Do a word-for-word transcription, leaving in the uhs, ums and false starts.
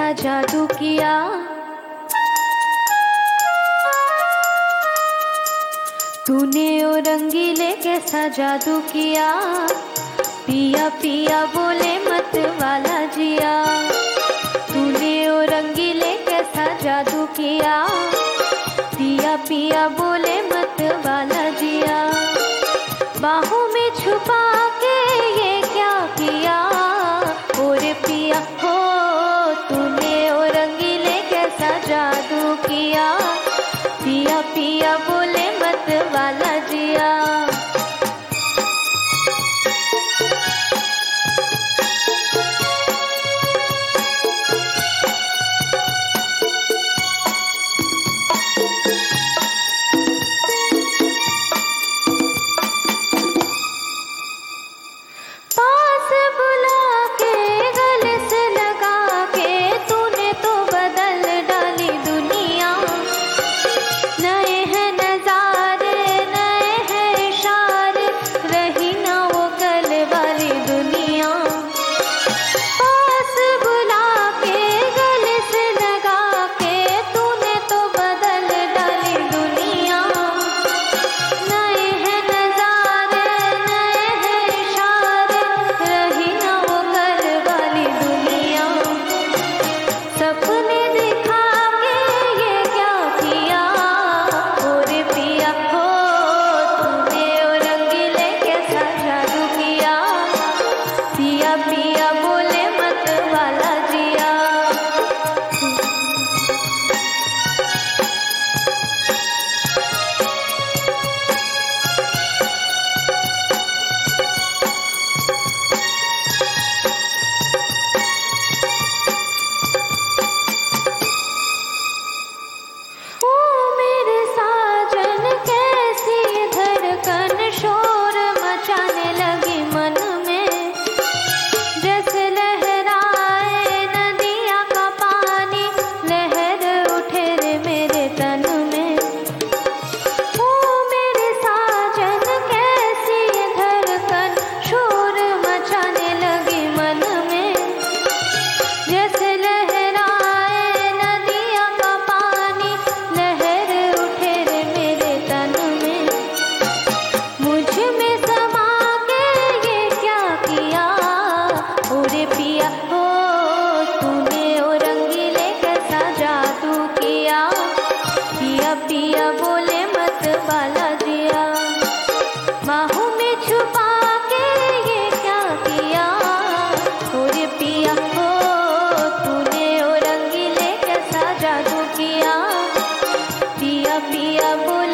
कैसा जादू किया। तूने ओ रंगीले कैसा जादू किया। पिया पिया बोले मत वाला जिया। तूने ओ रंगीले कैसा जादू किया। पिया पिया बोले मत वाला जिया। बाहों में छुपा के ये क्या किया। और पिया हो तूने ओ रंगीले कैसा जादू किया। पिया पिया बोले मत वाला जिया। पास बुला के गले से लगा के तूने तो बदल डाली दुनिया। नए हैं नजारे नए हैं इशारे रही ना वो कल वाली दुनिया। पास बुला के गले से लगा के तूने तो बदल डाली दुनिया। नए हैं नजारे नए हैं इशारे रही ना वो कल वाली दुनिया। सपने दिखा के ये क्या किया। और पिया हो तूने ओ रंगीले कैसा जादू किया। पिया पिया बोले मत वाला जिया। ओ मेरे साजन कैसी धड़कन शोर मचाने लगी मन में। जैसे लहराए नदिया का पानी लहर उठे रे मेरे तन में। ओ मेरे साजन कैसी धड़कन शोर मचाने लगी मन में। जैसे लहराए नदिया का पानी लहर उठे रे मेरे तन में। मुझ में समा के ये क्या किया। और पिया हो तूने ओ रंगीले कैसा जादू किया। पिया पिया बोले मत वाला जिया। बाहों में छुपा के ये क्या किया। और पिया हो तूने ओ रंगीले कैसा जादू किया। पिया पिया बोले